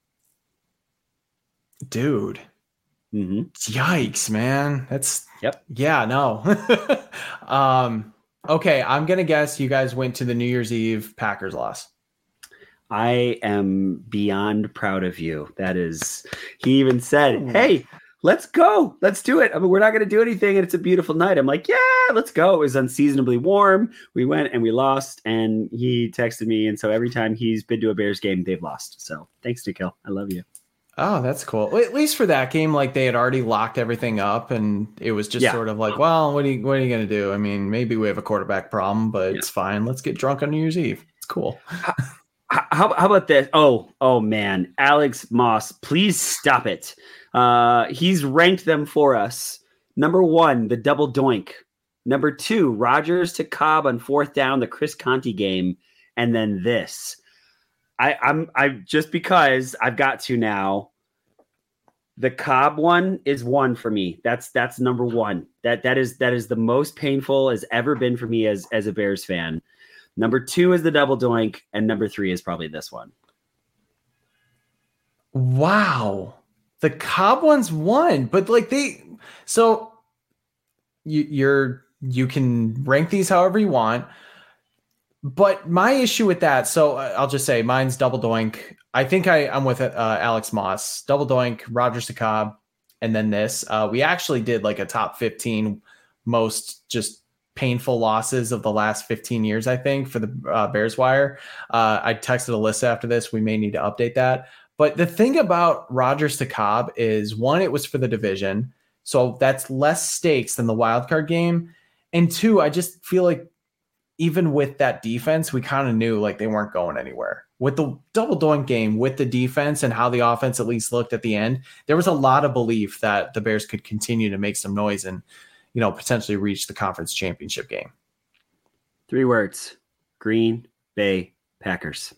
Dude. Mm-hmm. Yikes, man. That's yep. Yeah, no. um, okay, I'm gonna guess you guys went to the New Year's Eve Packers loss. I am beyond proud of you. That is, he even said, "Hey, let's go. Let's do it. I mean, we're not going to do anything, and it's a beautiful night." I'm like, "Yeah, let's go." It was unseasonably warm. We went and we lost, and he texted me. And so every time he's been to a Bears game, they've lost. So thanks, Nikhil. I love you. Oh, that's cool. Well, at least for that game, like, they had already locked everything up, and it was just yeah. sort of like, well, what are you, what are you going to do? I mean, maybe we have a quarterback problem, but yeah. it's fine. Let's get drunk on New Year's Eve. It's cool. How, how about this? Oh, oh man, Alex Moss, please stop it. Uh, he's ranked them for us. Number one, the double doink. Number two, Rodgers to Cobb on fourth down, the Chris Conte game, and then this. I, I'm I just because I've got to now. The Cobb one is one for me. That's that's number one. That that is that is the most painful has ever been for me as as a Bears fan. Number two is the double doink, and number three is probably this one. Wow. The Cobb one's one, but like they, so you, you're, you can rank these however you want, but my issue with that, so I'll just say mine's double doink. I think I, I'm with uh, Alex Moss, double doink, Rodgers to Cobb, and then this. Uh, we actually did like a top fifteen most just painful losses of the last fifteen years, I think, for the uh, Bears Wire. Uh, I texted Alyssa after this. We may need to update that. But the thing about Rodgers to Cobb is, one, it was for the division. So that's less stakes than the wild card game. And two, I just feel like even with that defense, we kind of knew like they weren't going anywhere. With the double doink game, with the defense and how the offense at least looked at the end, there was a lot of belief that the Bears could continue to make some noise and, you know, potentially reach the conference championship game. Three words: Green Bay Packers.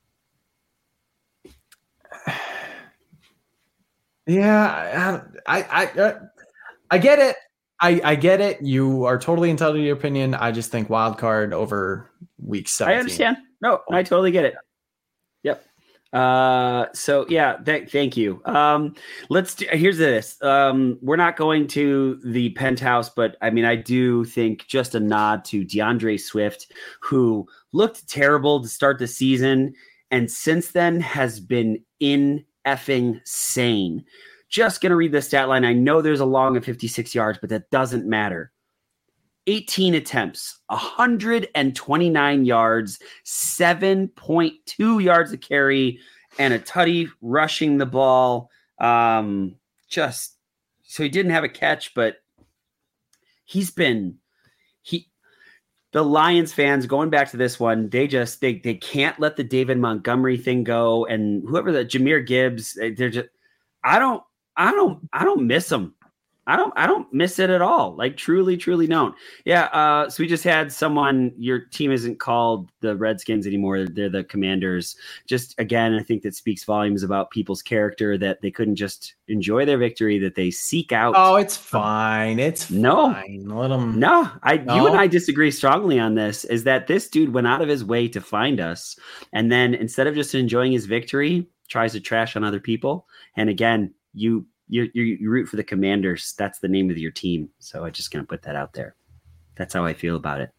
Yeah, I, I, I, I get it. I, I get it. You are totally entitled to your opinion. I just think wild card over week seventeen. I understand. no, I totally get it. Yep. Uh, so yeah, th- thank you. Um, let's do, here's this. Um, we're not going to the penthouse, but I mean, I do think just a nod to DeAndre Swift, who looked terrible to start the season, and since then has been in effing sane. Just gonna read the stat line. I know there's a long of fifty-six yards, but that doesn't matter. eighteen attempts, one hundred twenty-nine yards, seven point two yards a carry, and a tutty rushing the ball. Um, just so he didn't have a catch, but he's been he. The Lions fans going back to this one, they just they they can't let the David Montgomery thing go, and whoever the Jahmyr Gibbs, they're just I don't I don't I don't miss them. I don't I don't miss it at all. Like truly, truly don't. Yeah. Uh, so we just had someone, your team isn't called the Redskins anymore. They're the Commanders. Just again, I think that speaks volumes about people's character, that they couldn't just enjoy their victory, that they seek out. Oh, it's fine. It's no, fine. Let them. No, I No. you and I disagree strongly on this, is that this dude went out of his way to find us. And then instead of just enjoying his victory, tries to trash on other people. And again, you You, you you root for the Commanders. That's the name of your team. So I'm just going to put that out there. That's how I feel about it.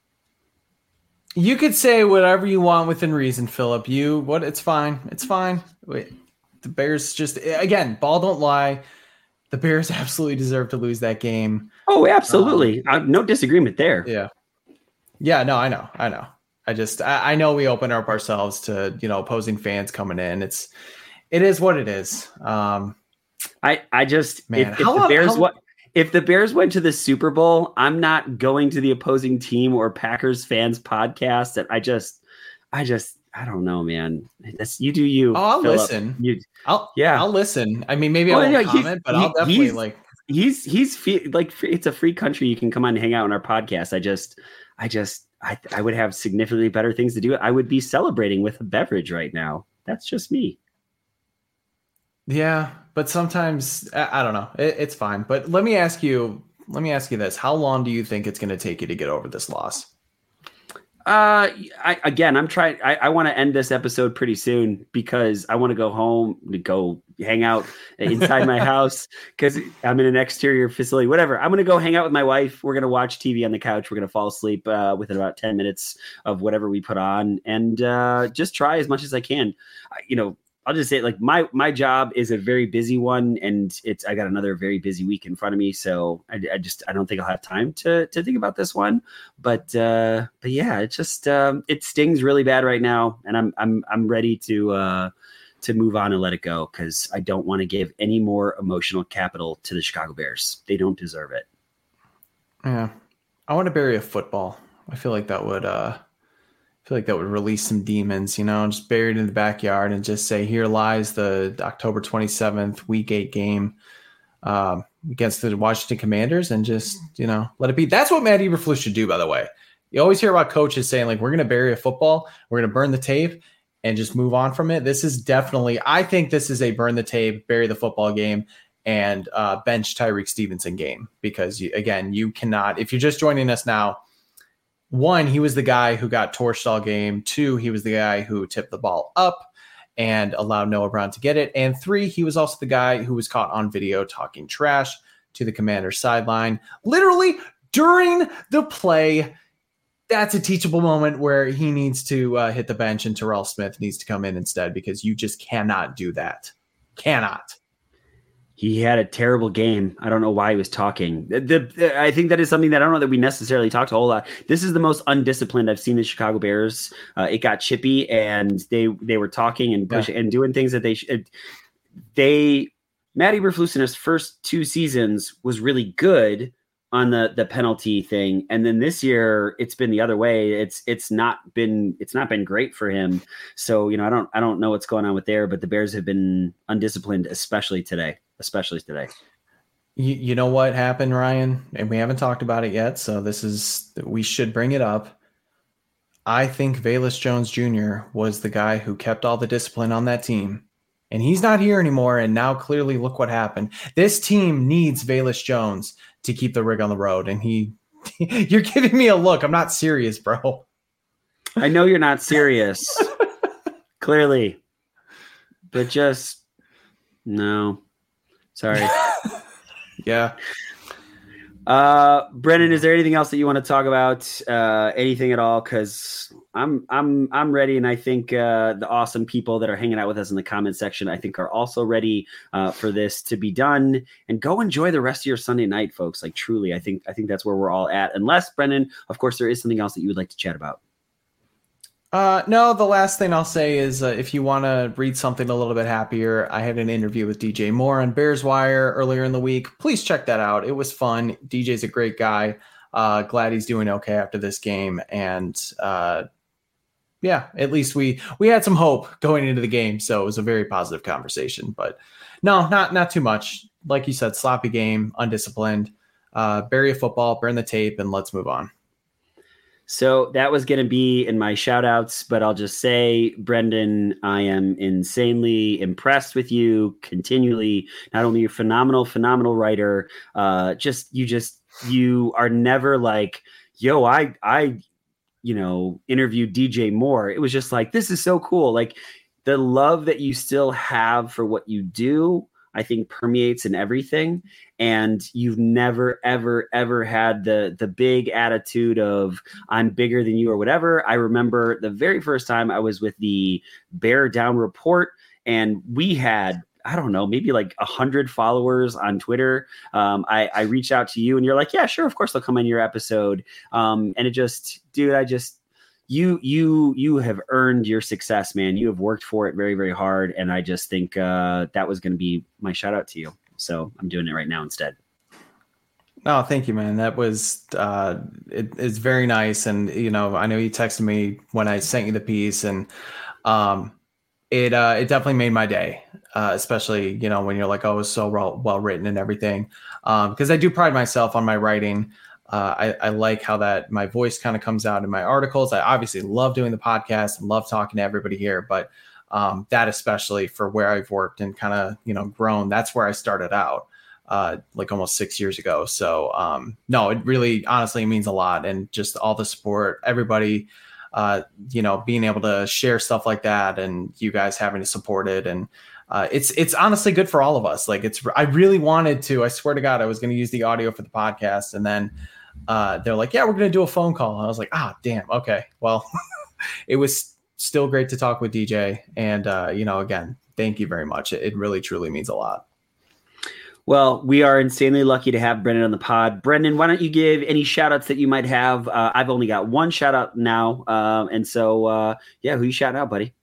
You could say whatever you want within reason, Philip. You what? It's fine. It's fine. Wait, the Bears just again, ball don't lie. The Bears absolutely deserve to lose that game. Oh, absolutely. Um, uh, no disagreement there. Yeah. Yeah. No, I know. I know. I just I, I know we open up ourselves to, you know, opposing fans coming in. It's it is what it is. Um, I, I just Man, if, if how- the Bears how- what if the Bears went to the Super Bowl, I'm not going to the opposing team or Packers fans podcast. That I just I just I don't know, man. That's you do you. Oh, I'll Phillip. listen. You I'll yeah. I'll listen. I mean, maybe I Well, won't yeah, he's- comment, but he- I'll definitely he's- like. He's he's fe- like it's a free country. You can come on and hang out on our podcast. I just I just I I would have significantly better things to do. I would be celebrating with a beverage right now. That's just me. Yeah, but sometimes I, I don't know. It, it's fine. But let me ask you. Let me ask you this: how long do you think it's going to take you to get over this loss? Uh, I, again, I'm trying. I, I want to end this episode pretty soon because I want to go home to go hang out inside my house because I'm in an exterior facility. Whatever. I'm going to go hang out with my wife. We're going to watch T V on the couch. We're going to fall asleep uh, within about ten minutes of whatever we put on, and uh, just try as much as I can. I, you know. I'll just say, like, my my job is a very busy one, and it's I got another very busy week in front of me, so I, I just I don't think I'll have time to to think about this one. But uh, but yeah, it just um, it stings really bad right now, and I'm I'm I'm ready to uh, to move on and let it go because I don't want to give any more emotional capital to the Chicago Bears. They don't deserve it. Yeah, I want to bury a football. I feel like that would. Uh... I feel like that would release some demons, you know, just buried in the backyard and just say, here lies the October twenty-seventh week eight game um, against the Washington Commanders and just, you know, let it be. That's what Matt Eberflus should do, by the way. You always hear about coaches saying, like, we're going to bury a football, we're going to burn the tape and just move on from it. This is definitely, I think this is a burn the tape, bury the football game and uh, bench Tyreek Stevenson game because, you, again, you cannot, if you're just joining us now, one, he was the guy who got torched all game. Two, he was the guy who tipped the ball up and allowed Noah Brown to get it. And three, he was also the guy who was caught on video talking trash to the Commander's sideline, literally during the play. That's a teachable moment where he needs to uh, hit the bench and Terrell Smith needs to come in instead because you just cannot do that. Cannot. He had a terrible game. I don't know why he was talking. The, the, I think that is something that I don't know that we necessarily talked a whole lot. This is the most undisciplined I've seen the Chicago Bears. Uh, it got chippy, and they they were talking and pushing yeah. and doing things that they should. They Matt Eberflus in his first two seasons was really good on the the penalty thing, and then this year it's been the other way. It's it's not been it's not been great for him. So you know I don't I don't know what's going on with there, but the Bears have been undisciplined, especially today. Especially today. You, you know what happened, Ryan? And we haven't talked about it yet, so this is we should bring it up. I think Velus Jones Junior was the guy who kept all the discipline on that team. And he's not here anymore, and now clearly look what happened. This team needs Velus Jones to keep the rig on the road, and he you're giving me a look. I'm not serious, bro. I know you're not serious, clearly, but just no. Sorry. Yeah. Uh, Brendan, is there anything else that you want to talk about? Uh, anything at all? Because I'm I'm I'm ready, and I think uh, the awesome people that are hanging out with us in the comment section, I think, are also ready uh, for this to be done. And go enjoy the rest of your Sunday night, folks. Like truly, I think I think that's where we're all at. Unless, Brendan, of course, there is something else that you would like to chat about. Uh, no, the last thing I'll say is uh, if you want to read something a little bit happier, I had an interview with D J Moore on Bears Wire earlier in the week. Please check that out. It was fun. D J's a great guy. Uh, glad he's doing okay after this game. And uh, yeah, at least we we had some hope going into the game. So it was a very positive conversation. But no, not not too much. Like you said, sloppy game, undisciplined. Uh, bury a football, burn the tape, and let's move on. So that was going to be in my shout outs, but I'll just say, Brendan, I am insanely impressed with you continually. Not only you're phenomenal, phenomenal writer, uh, just, you just, you are never like, yo, I, I, you know, interviewed D J Moore. It was just like, this is so cool. Like the love that you still have for what you do, I think permeates in everything. And you've never, ever, ever had the the big attitude of I'm bigger than you or whatever. I remember the very first time I was with the Bear Down Report, and we had, I don't know, maybe like a hundred followers on Twitter. Um, I, I reached out to you and you're like, yeah, sure. Of course they'll come on your episode. Um, and it just, dude, I just, you, you, you have earned your success, man. You have worked for it very, very hard. And I just think uh, that was going to be my shout out to you. So I'm doing it right now instead. Oh, thank you, man. That was, uh, it, it's very nice. And, you know, I know you texted me when I sent you the piece, and um, it, uh, it definitely made my day, uh, especially, you know, when you're like, oh, it was so well, well written and everything. Um, because I do pride myself on my writing. Uh, I, I like how that my voice kind of comes out in my articles. I obviously love doing the podcast and love talking to everybody here, but um, that especially for where I've worked and kind of, you know, grown, that's where I started out, uh, like almost six years ago. So um, no, it really honestly means a lot. And just all the support, everybody, uh, you know, being able to share stuff like that and you guys having to support it. And uh, it's, it's honestly good for all of us. Like it's, I really wanted to, I swear to God, I was going to use the audio for the podcast. And then uh, they're like, yeah, we're going to do a phone call. And I was like, ah, damn. Okay. Well, it was still great to talk with D J. And, uh, you know, again, thank you very much. It, it really, truly means a lot. Well, we are insanely lucky to have Brendan on the pod. Brendan, why don't you give any shout outs that you might have? Uh, I've only got one shout out now. Uh, and so, uh, yeah, who you shouting out, buddy?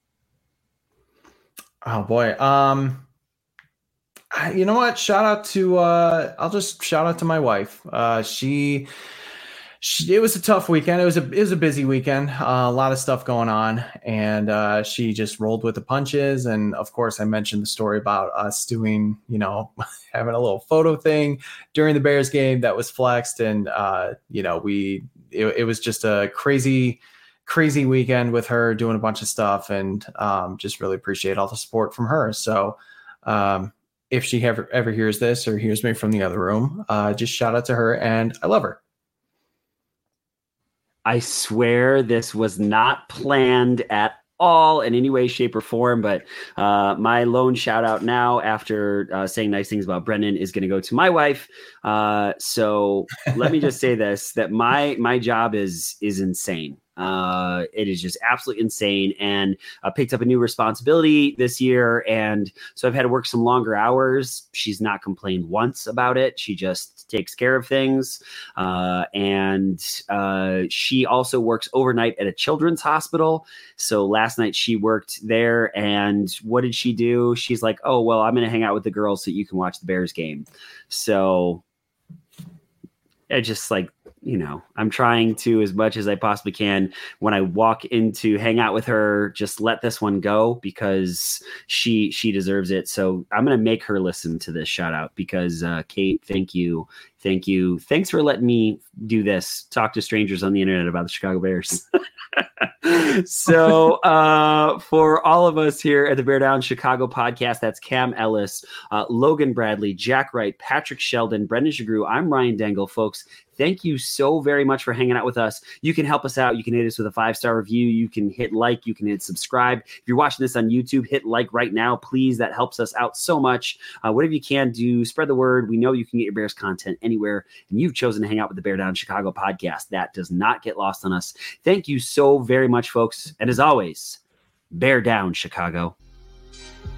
Oh boy. Um, I, you know what? Shout out to, uh, I'll just shout out to my wife. Uh, she, She, it was a tough weekend. It was a it was a busy weekend. Uh, a lot of stuff going on, and uh, she just rolled with the punches. And of course, I mentioned the story about us doing, you know, having a little photo thing during the Bears game that was flexed, and uh, you know, we it, it was just a crazy, crazy weekend with her doing a bunch of stuff, and um, just really appreciate all the support from her. So. Um, if she ever ever hears this or hears me from the other room, uh, just shout out to her, and I love her. I swear this was not planned at all in any way, shape, or form, but uh, my lone shout out now after uh, saying nice things about Brendan is going to go to my wife. Uh, so let me just say this, that my my job is is insane. Uh, it is just absolutely insane, and I uh, picked up a new responsibility this year. And so I've had to work some longer hours. She's not complained once about it. She just takes care of things. Uh, and, uh, she also works overnight at a children's hospital. So last night she worked there, and what did she do? She's like, oh, well, I'm going to hang out with the girls so you can watch the Bears game. So I just like, you know, I'm trying to, as much as I possibly can, when I walk in to hang out with her, just let this one go because she she deserves it. So I'm going to make her listen to this shout out because uh, Kate, thank you. Thank you. Thanks for letting me do this. Talk to strangers on the internet about the Chicago Bears. So uh, for all of us here at the Bear Down Chicago podcast, that's Cam Ellis, uh, Logan Bradley, Jack Wright, Patrick Sheldon, Brendan Shagru. I'm Ryan Dangle, folks. Thank you so very much for hanging out with us. You can help us out. You can hit us with a five-star review. You can hit like. You can hit subscribe. If you're watching this on YouTube, hit like right now, please. That helps us out so much. Uh, whatever you can do, spread the word. We know you can get your Bears content anywhere, and you've chosen to hang out with the Bear Down Chicago podcast. That does not get lost on us. Thank you so very much, folks. And as always, Bear Down Chicago.